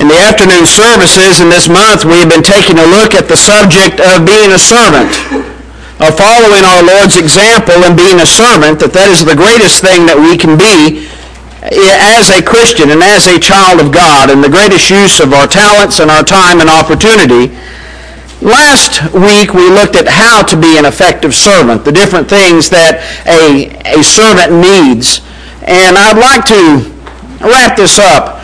In the afternoon services in this month, we have been taking a look at the subject of being a servant, of following our Lord's example and being a servant, that is the greatest thing that we can be as a Christian and as a child of God, and the greatest use of our talents and our time and opportunity. Last week, we looked at how to be an effective servant, the different things that a servant needs. And I'd like to wrap this up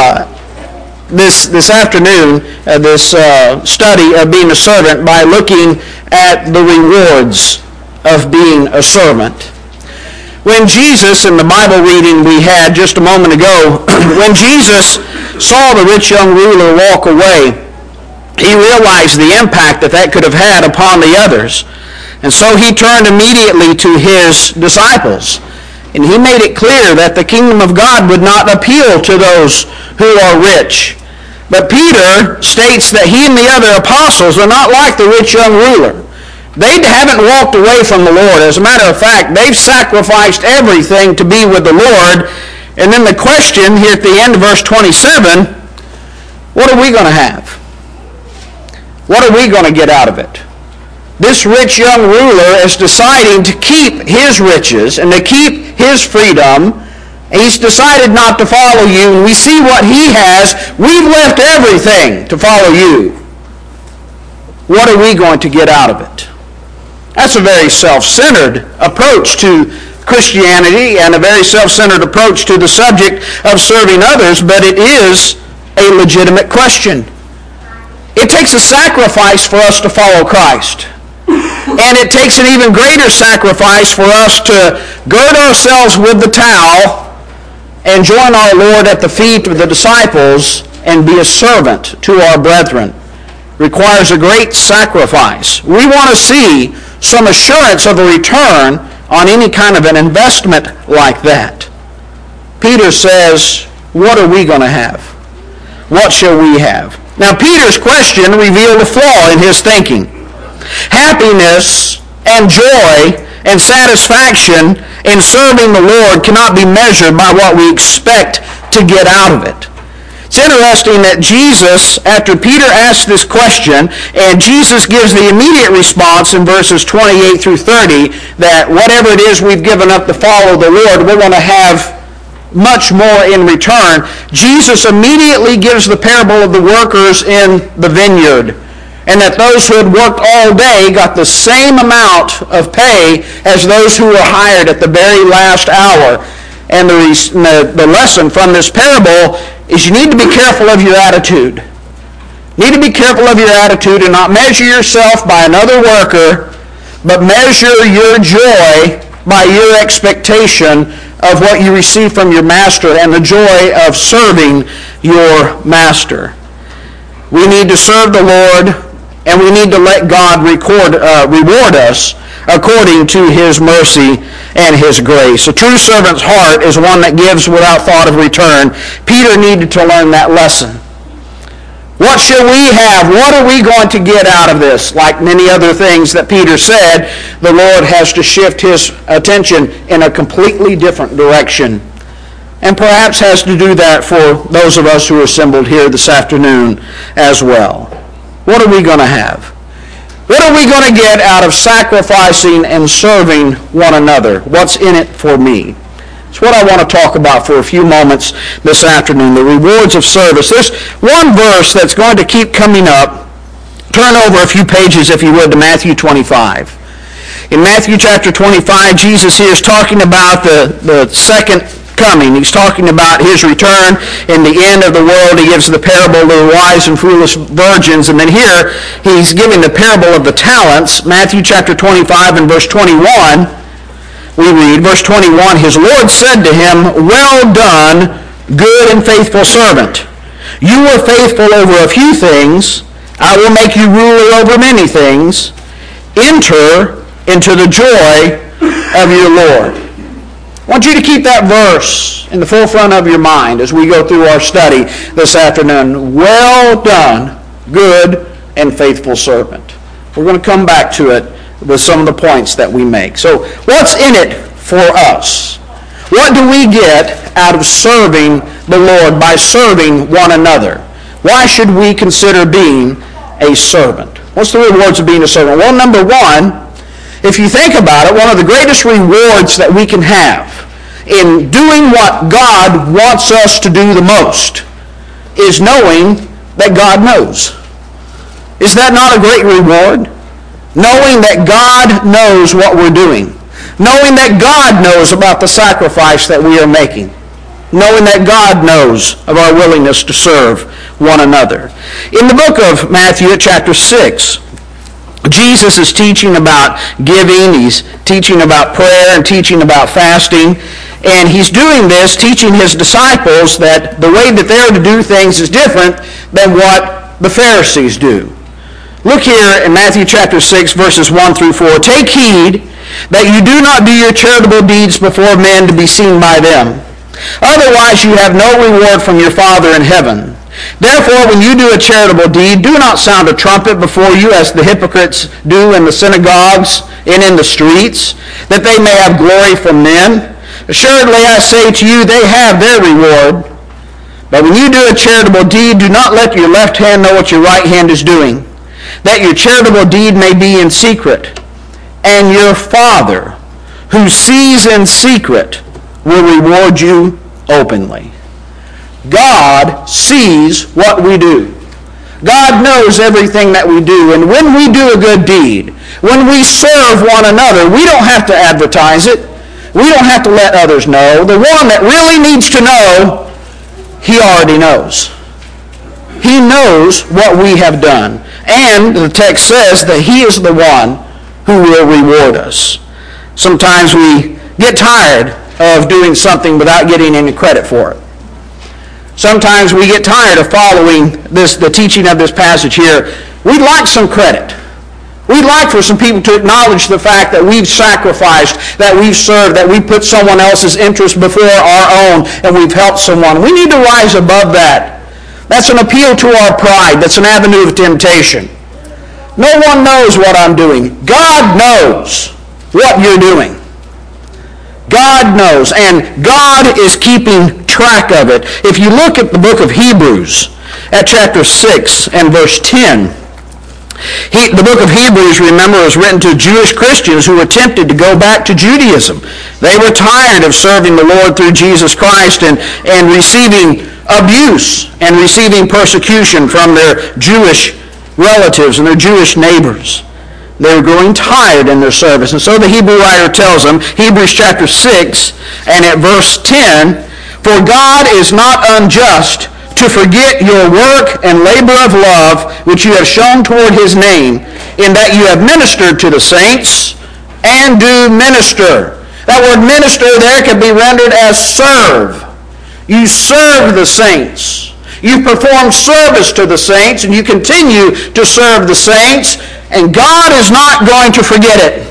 this afternoon, this study of being a servant, by looking at the rewards of being a servant. When Jesus, in the Bible reading we had just a moment ago, when Jesus saw the rich young ruler walk away, he realized the impact that could have had upon the others. And so he turned immediately to his disciples. And he made it clear that the kingdom of God would not appeal to those who are rich. But Peter states that he and the other apostles are not like the rich young ruler. They haven't walked away from the Lord. As a matter of fact, they've sacrificed everything to be with the Lord. And then the question here at the end of verse 27, what are we going to have? What are we going to get out of it? This rich young ruler is deciding to keep his riches and to keep his freedom. He's decided not to follow you, and we see what he has. We've left everything to follow you. What are we going to get out of it? That's a very self-centered approach to Christianity and a very self-centered approach to the subject of serving others, but it is a legitimate question. It takes a sacrifice for us to follow Christ. And it takes an even greater sacrifice for us to gird ourselves with the towel and join our Lord at the feet of the disciples and be a servant to our brethren. It requires a great sacrifice. We want to see some assurance of a return on any kind of an investment like that. Peter says, what are we going to have? What shall we have? Now, Peter's question revealed a flaw in his thinking. Happiness and joy and satisfaction in serving the Lord cannot be measured by what we expect to get out of it. It's interesting that Jesus, after Peter asked this question, and Jesus gives the immediate response in verses 28 through 30, that whatever it is we've given up to follow the Lord, we're going to have much more in return. Jesus immediately gives the parable of the workers in the vineyard, and that those who had worked all day got the same amount of pay as those who were hired at the very last hour. And the lesson from this parable is you need to be careful of your attitude. You need to be careful of your attitude and not measure yourself by another worker, but measure your joy by your expectation of what you receive from your master and the joy of serving your master. We need to serve the Lord, and we need to let God reward us according to his mercy and his grace. A true servant's heart is one that gives without thought of return. Peter needed to learn that lesson. What shall we have? What are we going to get out of this? Like many other things that Peter said, the Lord has to shift his attention in a completely different direction. And perhaps has to do that for those of us who are assembled here this afternoon as well. What are we going to have? What are we going to get out of sacrificing and serving one another? What's in it for me? It's what I want to talk about for a few moments this afternoon, the rewards of service. There's one verse that's going to keep coming up. Turn over a few pages, if you would, to Matthew 25. In Matthew chapter 25, Jesus here is talking about the second coming. He's talking about his return in the end of the world. He gives the parable of the wise and foolish virgins. And then here, he's giving the parable of the talents. Matthew chapter 25 and verse 21, we read, verse 21, his Lord said to him, well done, good and faithful servant. You were faithful over a few things. I will make you ruler over many things. Enter into the joy of your Lord. I want you to keep that verse in the forefront of your mind as we go through our study this afternoon. Well done, good and faithful servant. We're going to come back to it with some of the points that we make. So what's in it for us? What do we get out of serving the Lord by serving one another? Why should we consider being a servant? What's the rewards of being a servant? Well, number one, if you think about it, one of the greatest rewards that we can have in doing what God wants us to do the most is knowing that God knows. Is that not a great reward? Knowing that God knows what we're doing. Knowing that God knows about the sacrifice that we are making. Knowing that God knows of our willingness to serve one another. In the book of Matthew, chapter 6, Jesus is teaching about giving. He's teaching about prayer and teaching about fasting. And he's doing this, teaching his disciples that the way that they're to do things is different than what the Pharisees do. Look here in Matthew chapter 6, verses 1 through 4. Take heed that you do not do your charitable deeds before men to be seen by them. Otherwise you have no reward from your Father in heaven. Therefore, when you do a charitable deed, do not sound a trumpet before you as the hypocrites do in the synagogues and in the streets, that they may have glory from men. Assuredly, I say to you, they have their reward. But when you do a charitable deed, do not let your left hand know what your right hand is doing, that your charitable deed may be in secret. And your Father, who sees in secret, will reward you openly. God sees what we do. God knows everything that we do. And when we do a good deed, when we serve one another, we don't have to advertise it. We don't have to let others know. The one that really needs to know, he already knows. He knows what we have done. And the text says that he is the one who will reward us. Sometimes we get tired of doing something without getting any credit for it. Sometimes we get tired of following the teaching of this passage here. We'd like some credit. We'd like for some people to acknowledge the fact that we've sacrificed, that we've served, that we put someone else's interest before our own, and we've helped someone. We need to rise above that. That's an appeal to our pride. That's an avenue of temptation. No one knows what I'm doing. God knows what you're doing. God knows, and God is keeping track of it. If you look at the book of Hebrews, at chapter 6 and verse 10, the book of Hebrews, remember, was written to Jewish Christians who were tempted to go back to Judaism. They were tired of serving the Lord through Jesus Christ and receiving abuse and receiving persecution from their Jewish relatives and their Jewish neighbors. They were growing tired in their service. And so the Hebrew writer tells them, Hebrews chapter 6 and at verse 10, "For God is not unjust to forget your work and labor of love, which you have shown toward his name, in that you have ministered to the saints and do minister." That word minister there can be rendered as serve. You serve the saints. You perform service to the saints, and you continue to serve the saints, and God is not going to forget it.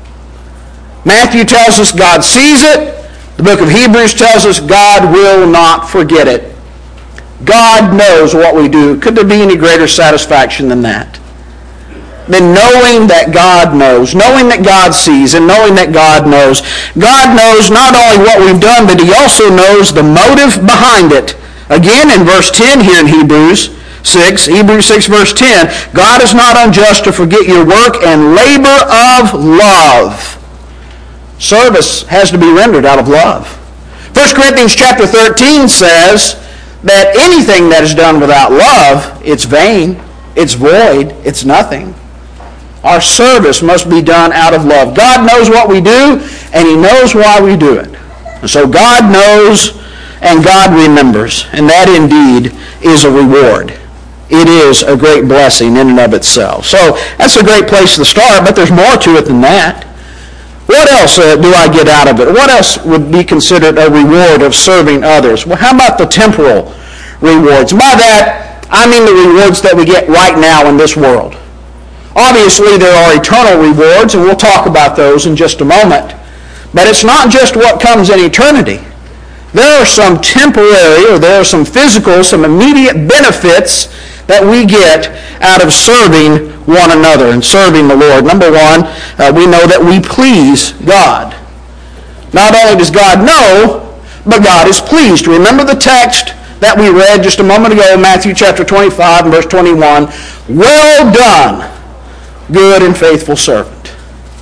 Matthew tells us God sees it. The book of Hebrews tells us God will not forget it. God knows what we do. Could there be any greater satisfaction than that? Than knowing that God knows, knowing that God sees, and knowing that God knows. God knows not only what we've done, but he also knows the motive behind it. Again, in verse 10 here in Hebrews 6 verse 10, God is not unjust to forget your work and labor of love. Service has to be rendered out of love. 1 Corinthians chapter 13 says that anything that is done without love, it's vain, it's void, it's nothing. Our service must be done out of love. God knows what we do, and he knows why we do it. And so God knows, and God remembers, and that indeed is a reward. It is a great blessing in and of itself. So that's a great place to start, but there's more to it than that. What else do I get out of it? What else would be considered a reward of serving others? Well, how about the temporal rewards? By that, I mean the rewards that we get right now in this world. Obviously, there are eternal rewards, and we'll talk about those in just a moment. But it's not just what comes in eternity. There are some temporary, or there are some physical, some immediate benefits that we get out of serving one another and serving the Lord. Number one, we know that we please God. Not only does God know, but God is pleased. Remember the text that we read just a moment ago, Matthew chapter 25 and verse 21. Well done, good and faithful servant.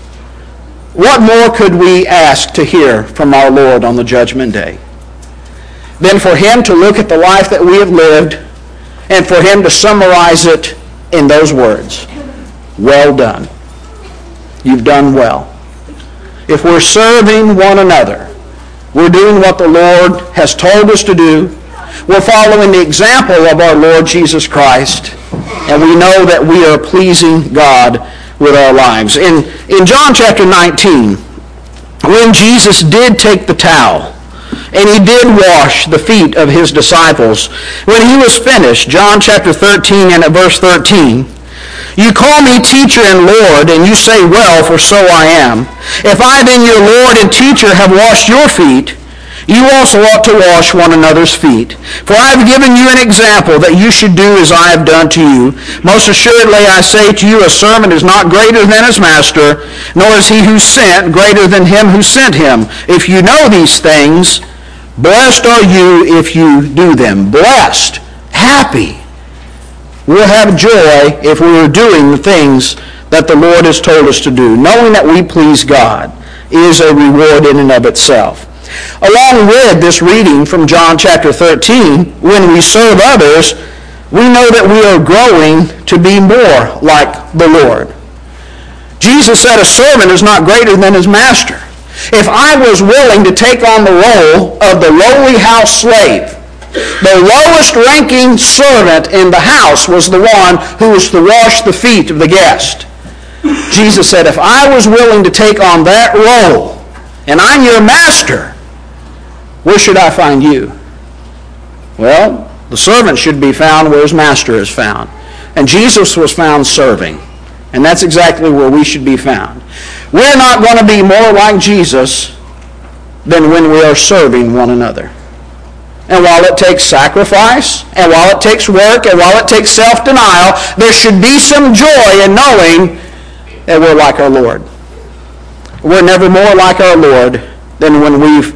What more could we ask to hear from our Lord on the judgment day than for him to look at the life that we have lived and for him to summarize it in those words? Well done. You've done well. If we're serving one another, we're doing what the Lord has told us to do. We're following the example of our Lord Jesus Christ, and we know that we are pleasing God with our lives. In John chapter 19, when Jesus did take the towel, and he did wash the feet of his disciples, when he was finished, John chapter 13 and at verse 13, you call me teacher and Lord, and you say, well, for so I am. If I then, your Lord and teacher, have washed your feet, you also ought to wash one another's feet. For I have given you an example that you should do as I have done to you. Most assuredly I say to you, a servant is not greater than his master, nor is he who sent greater than him who sent him. If you know these things, blessed are you if you do them. Blessed, happy. We'll have joy if we are doing the things that the Lord has told us to do. Knowing that we please God is a reward in and of itself. Along with this reading from John chapter 13, when we serve others, we know that we are growing to be more like the Lord. Jesus said a servant is not greater than his master. If I was willing to take on the role of the lowly house slave, the lowest ranking servant in the house was the one who was to wash the feet of the guest. Jesus said, if I was willing to take on that role, and I'm your master, where should I find you? Well, the servant should be found where his master is found. And Jesus was found serving. And that's exactly where we should be found. We're not going to be more like Jesus than when we are serving one another. And while it takes sacrifice, and while it takes work, and while it takes self-denial, there should be some joy in knowing that we're like our Lord. We're never more like our Lord than when we've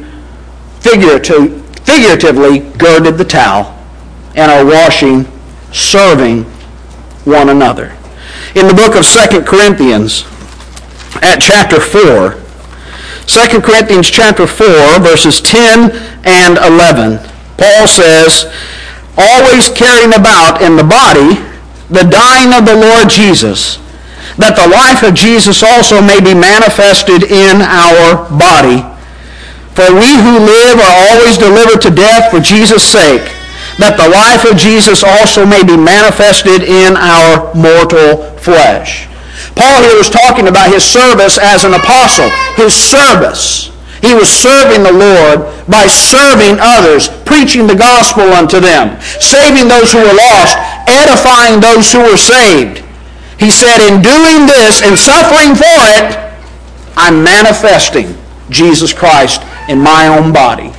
figuratively girded the towel and are washing, serving one another. In the book of 2 Corinthians, at chapter 4, 2 Corinthians chapter 4, verses 10 and 11, Paul says, always carrying about in the body the dying of the Lord Jesus, that the life of Jesus also may be manifested in our body. For we who live are always delivered to death for Jesus' sake, that the life of Jesus also may be manifested in our mortal flesh. Paul here was talking about his service as an apostle, his service. He was serving the Lord by serving others, preaching the gospel unto them, saving those who were lost, edifying those who were saved. He said, in doing this and suffering for it, I'm manifesting Jesus Christ in my own body.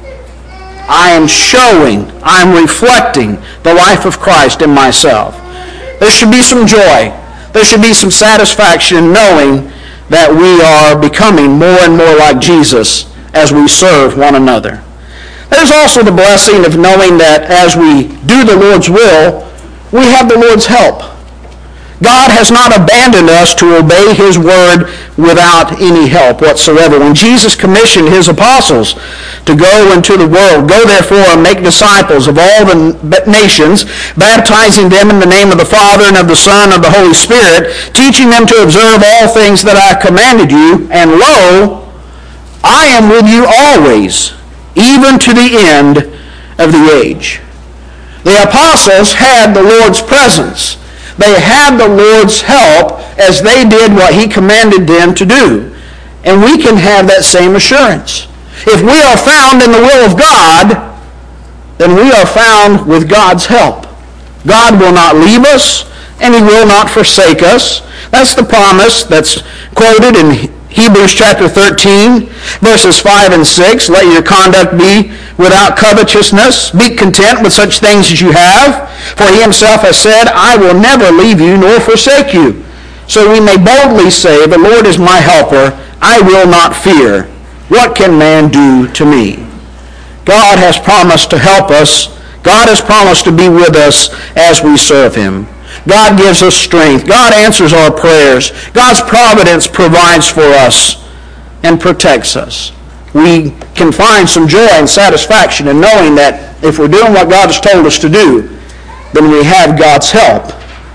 I am showing, I'm reflecting the life of Christ in myself. There should be some joy. There should be some satisfaction in knowing that we are becoming more and more like Jesus as we serve one another. There's also the blessing of knowing that as we do the Lord's will, we have the Lord's help. God has not abandoned us to obey his word without any help whatsoever. When Jesus commissioned his apostles to go into the world, go therefore and make disciples of all the nations, baptizing them in the name of the Father and of the Son and of the Holy Spirit, teaching them to observe all things that I commanded you, and lo, I am with you always, even to the end of the age. The apostles had the Lord's presence. They had the Lord's help as they did what he commanded them to do. And we can have that same assurance. If we are found in the will of God, then we are found with God's help. God will not leave us, and he will not forsake us. That's the promise that's quoted in Hebrews chapter 13, verses 5 and 6. Let your conduct be without covetousness. Be content with such things as you have. For he himself has said, I will never leave you nor forsake you. So we may boldly say, the Lord is my helper. I will not fear. What can man do to me? God has promised to help us God has promised to be with us as we serve Him. God gives us strength. God answers our prayers. God's providence provides for us and protects us. We can find some joy and satisfaction in knowing that if we're doing what God has told us to do, then we have God's help.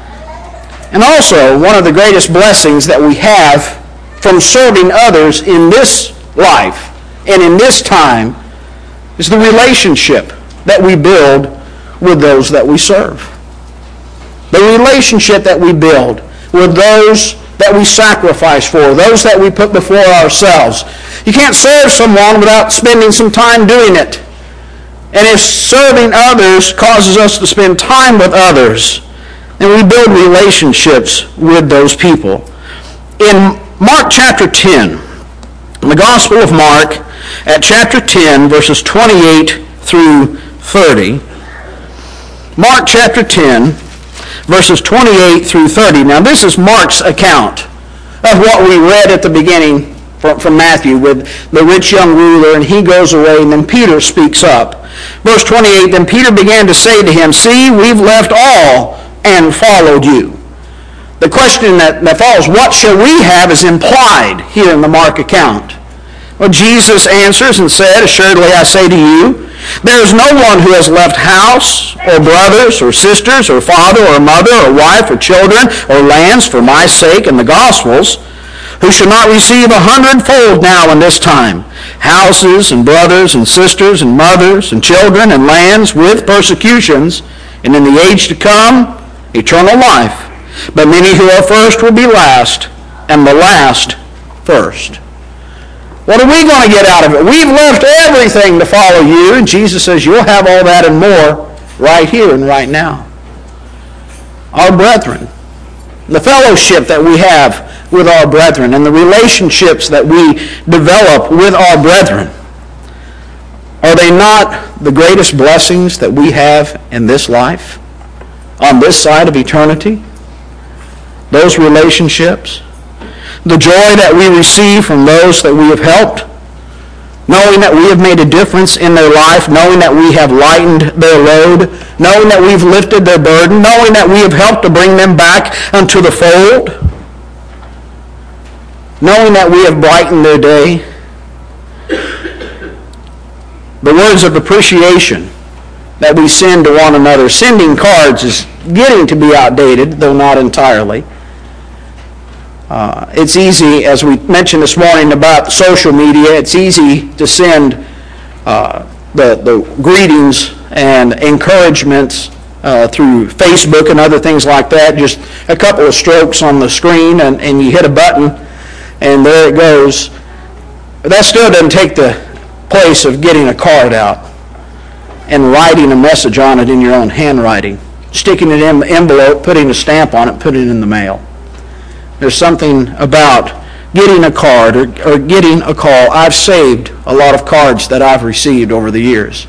And also, one of the greatest blessings that we have from serving others in this life and in this time is the relationship that we build with those that we serve. The relationship that we build with those that we sacrifice for, those that we put before ourselves. You can't serve someone without spending some time doing it. And if serving others causes us to spend time with others, then we build relationships with those people. In Mark chapter 10, in the Gospel of Mark, at chapter 10, verses 28 through 30, Mark chapter 10, verses 28 through 30. Now this is Mark's account of what we read at the beginning from Matthew with the rich young ruler, and he goes away, and then Peter speaks up. Verse 28, then Peter began to say to him, see, we've left all and followed you. The question that follows, what shall we have, is implied here in the Mark account. Well, Jesus answers and said, assuredly I say to you, there is no one who has left house, or brothers, or sisters, or father, or mother, or wife, or children, or lands for my sake and the gospel's, who shall not receive 100-fold now in this time, houses, and brothers, and sisters, and mothers, and children, and lands, with persecutions, and in the age to come, eternal life. But many who are first will be last, and the last first. What are we going to get out of it? We've left everything to follow you. And Jesus says, you'll have all that and more right here and right now. Our brethren, the fellowship that we have with our brethren, and the relationships that we develop with our brethren, are they not the greatest blessings that we have in this life, on this side of eternity? Those relationships. The joy that we receive from those that we have helped, knowing that we have made a difference in their life, knowing that we have lightened their load, knowing that we've lifted their burden, knowing that we have helped to bring them back unto the fold, knowing that we have brightened their day. The words of appreciation that we send to one another. Sending cards is getting to be outdated, though not entirely. It's easy, as we mentioned this morning about social media, it's easy to send the greetings and encouragements through Facebook and other things like that. Just a couple of strokes on the screen and you hit a button and there it goes. But that still doesn't take the place of getting a card out and writing a message on it in your own handwriting, sticking it in the envelope, putting a stamp on it, putting it in the mail. There's something about getting a card or getting a call. I've saved a lot of cards that I've received over the years.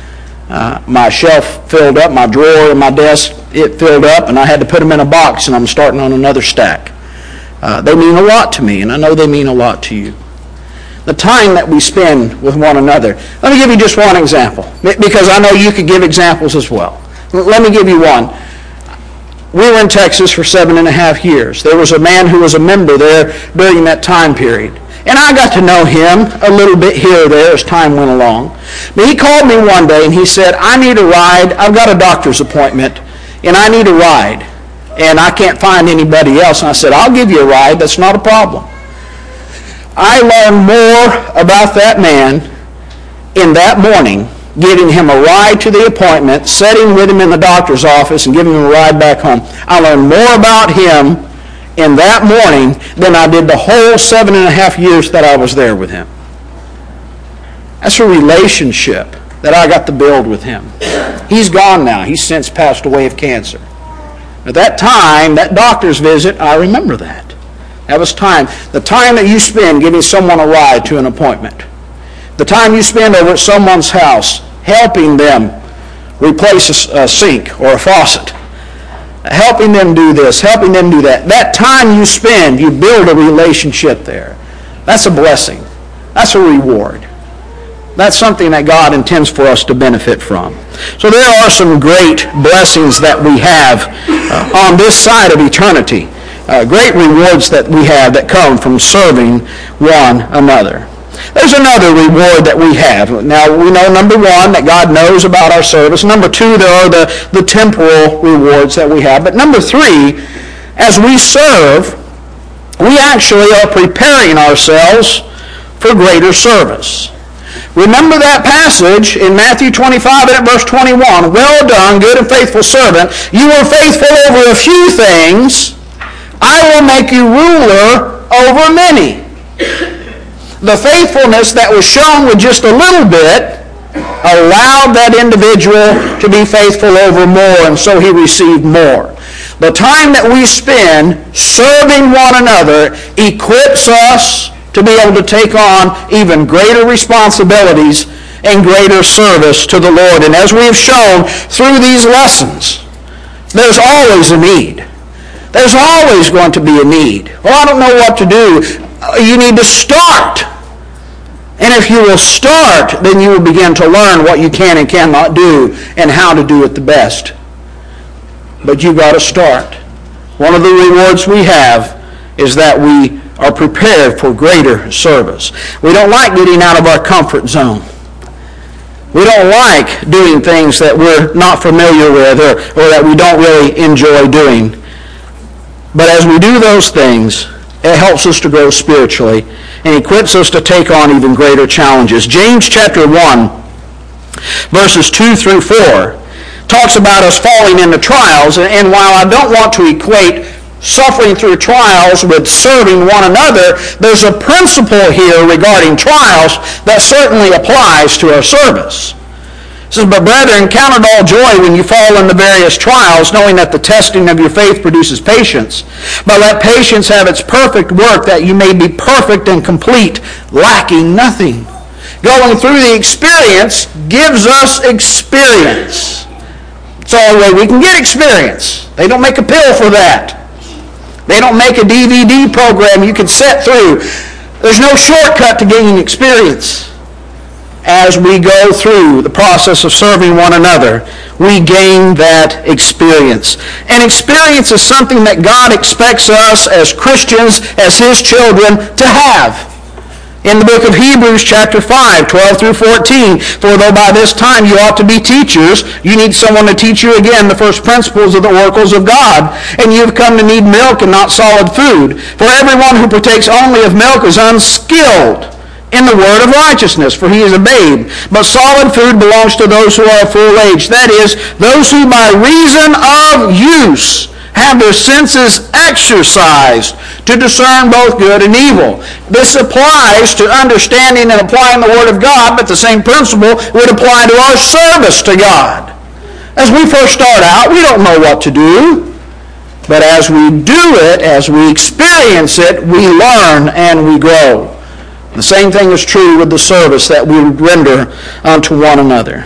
My shelf filled up, my drawer in my desk, it filled up, and I had to put them in a box, and I'm starting on another stack. They mean a lot to me, and I know they mean a lot to you. The time that we spend with one another. Let me give you just one example, because I know you could give examples as well. Let me give you one. We were in Texas for 7.5 years. There was a man who was a member there during that time period. And I got to know him a little bit here or there as time went along. But he called me one day and he said, I need a ride. I've got a doctor's appointment and I need a ride. And I can't find anybody else. And I said, I'll give you a ride. That's not a problem. I learned more about that man in that morning, giving him a ride to the appointment, sitting with him in the doctor's office, and giving him a ride back home. I learned more about him in that morning than I did the whole 7.5 years that I was there with him. That's a relationship that I got to build with him. He's gone now. He's since passed away of cancer. At that time, that doctor's visit, I remember that. That was time. The time that you spend giving someone a ride to an appointment. The time you spend over at someone's house helping them replace a sink or a faucet. Helping them do this, helping them do that. That time you spend, you build a relationship there. That's a blessing. That's a reward. That's something that God intends for us to benefit from. So there are some great blessings that we have on this side of eternity. Great rewards that we have that come from serving one another. There's another reward that we have. Now, we know, number one, that God knows about our service. Number two, there are the temporal rewards that we have. But number three, as we serve, we actually are preparing ourselves for greater service. Remember that passage in Matthew 25 and at verse 21. Well done, good and faithful servant. You were faithful over a few things. I will make you ruler over many. The faithfulness that was shown with just a little bit allowed that individual to be faithful over more, and so he received more. The time that we spend serving one another equips us to be able to take on even greater responsibilities and greater service to the Lord. And as we have shown through these lessons, there's always a need. There's always going to be a need. Well, I don't know what to do. You need to start. And if you will start, then you will begin to learn what you can and cannot do and how to do it the best. But you've got to start. One of the rewards we have is that we are prepared for greater service. We don't like getting out of our comfort zone. We don't like doing things that we're not familiar with or that we don't really enjoy doing. But as we do those things, it helps us to grow spiritually and equips us to take on even greater challenges. James chapter 1, verses 2 through 4, talks about us falling into trials. And while I don't want to equate suffering through trials with serving one another, there's a principle here regarding trials that certainly applies to our service. It says, but brethren, count it all joy when you fall into various trials, knowing that the testing of your faith produces patience. But let patience have its perfect work, that you may be perfect and complete, lacking nothing. Going through the experience gives us experience. It's the only way we can get experience. They don't make a pill for that. They don't make a DVD program you can set through. There's no shortcut to gaining experience. As we go through the process of serving one another, we gain that experience. And experience is something that God expects us as Christians, as His children, to have. In the book of Hebrews chapter 5, 12 through 14, for though by this time you ought to be teachers, you need someone to teach you again the first principles of the oracles of God, and you have come to need milk and not solid food. For everyone who partakes only of milk is unskilled in the word of righteousness, for he is a babe. But solid food belongs to those who are of full age, that is, those who by reason of use have their senses exercised to discern both good and evil. This applies to understanding and applying the Word of God, but the same principle would apply to our service to God. As we first start out, we don't know what to do. But as we do it, as we experience it, we learn and we grow. The same thing is true with the service that we render unto one another.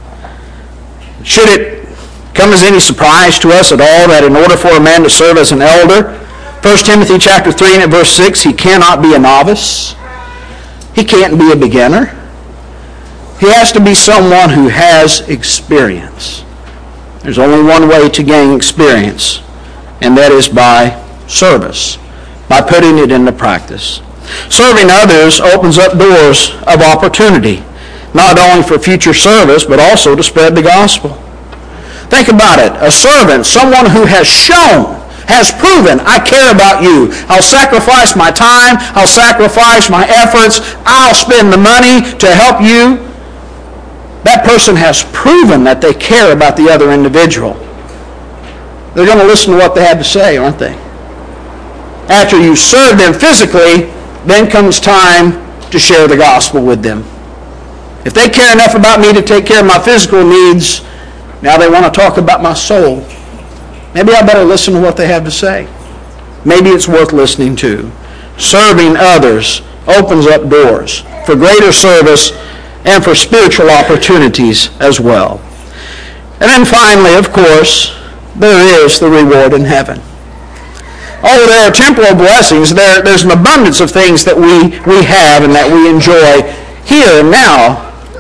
Should it come as any surprise to us at all that in order for a man to serve as an elder, 1 Timothy chapter 3 and at verse 6, he cannot be a novice. He can't be a beginner. He has to be someone who has experience. There's only one way to gain experience, and that is by service, by putting it into practice. Serving others opens up doors of opportunity, not only for future service, but also to spread the gospel. Think about it. A servant, someone who has shown, has proven, I care about you. I'll sacrifice my time. I'll sacrifice my efforts. I'll spend the money to help you. That person has proven that they care about the other individual. They're going to listen to what they have to say, aren't they? After you serve them physically, then comes time to share the gospel with them. If they care enough about me to take care of my physical needs, now they want to talk about my soul. Maybe I better listen to what they have to say. Maybe it's worth listening to. Serving others opens up doors for greater service and for spiritual opportunities as well. And then finally, of course, there is the reward in heaven. Oh, there are temporal blessings. There's an abundance of things that we have and that we enjoy here and now.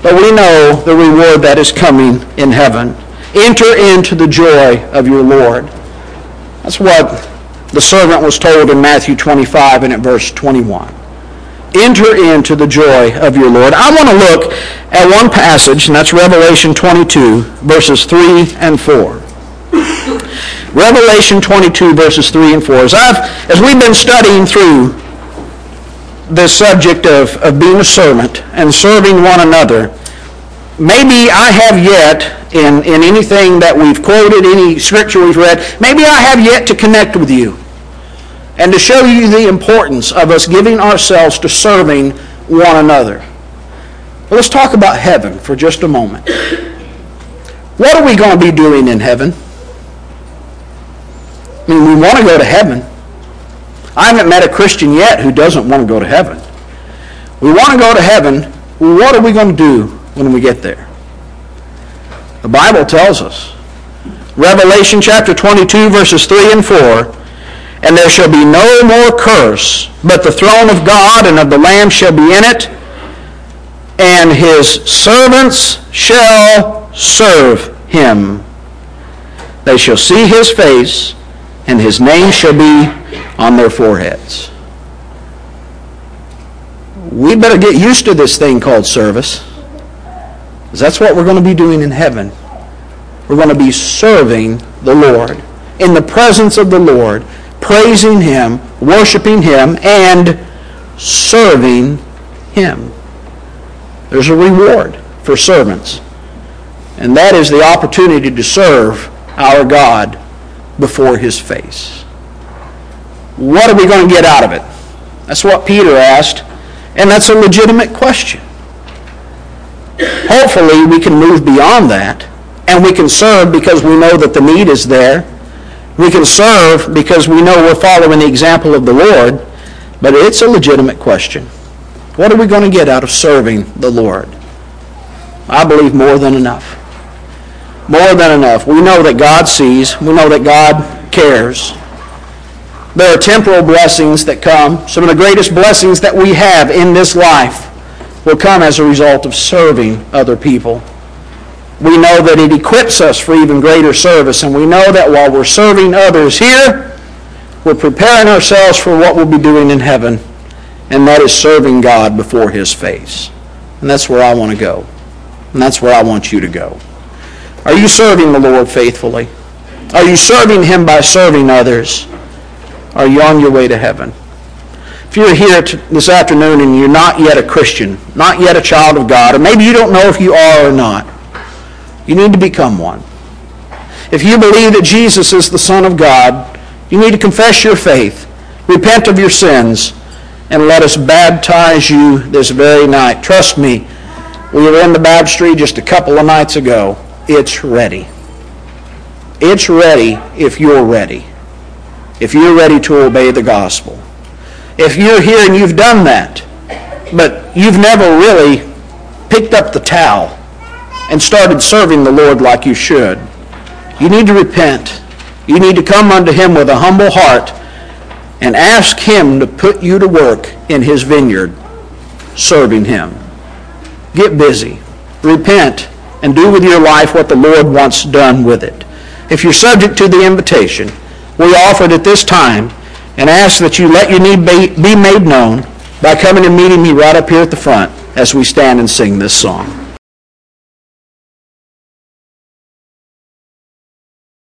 but we know the reward that is coming in heaven. Enter into the joy of your Lord. That's what the servant was told in Matthew 25 and at verse 21. Enter into the joy of your Lord. I want to look at one passage, and that's Revelation 22, verses 3 and 4. Revelation 22, verses 3 and 4. As we've been studying through this subject of being a servant and serving one another, maybe I have yet, in anything that we've quoted, any scripture we've read, maybe I have yet to connect with you and to show you the importance of us giving ourselves to serving one another. Well, let's talk about heaven for just a moment. What are we going to be doing in heaven? I mean, we want to go to heaven. I haven't met a Christian yet who doesn't want to go to heaven. We want to go to heaven. What are we going to do when we get there? The Bible tells us. Revelation chapter 22, verses 3 and 4. And there shall be no more curse, but the throne of God and of the Lamb shall be in it, and his servants shall serve him. They shall see his face, and his name shall be on their foreheads. We better get used to this thing called service, because that's what we're going to be doing in heaven. We're going to be serving the Lord, in the presence of the Lord, praising him, worshiping him, and serving him. There's a reward for servants, and that is the opportunity to serve our God before his face. What are we going to get out of it? That's what Peter asked, and that's a legitimate question. Hopefully we can move beyond that, and we can serve because we know that the need is there. We can serve because we know we're following the example of the Lord, but it's a legitimate question. What are we going to get out of serving the Lord? I believe more than enough. More than enough. We know that God sees. We know that God cares. There are temporal blessings that come. Some of the greatest blessings that we have in this life will come as a result of serving other people. We know that it equips us for even greater service, and we know that while we're serving others here, we're preparing ourselves for what we'll be doing in heaven, and that is serving God before his face. And that's where I want to go, and that's where I want you to go. Are you serving the Lord faithfully? Are you serving him by serving others? Are you on your way to heaven? If you're here this afternoon and you're not yet a Christian, not yet a child of God, or maybe you don't know if you are or not, you need to become one. If you believe that Jesus is the Son of God, you need to confess your faith, repent of your sins, and let us baptize you this very night. Trust me, we were in the baptistry just a couple of nights ago. It's ready. It's ready if you're ready. If you're ready to obey the gospel. If you're here and you've done that, but you've never really picked up the towel and started serving the Lord like you should, you need to repent. You need to come unto him with a humble heart and ask him to put you to work in his vineyard, serving him. Get busy. Repent and do with your life what the Lord wants done with it. If you're subject to the invitation, we offer it at this time and ask that you let your need be made known by coming and meeting me right up here at the front as we stand and sing this song.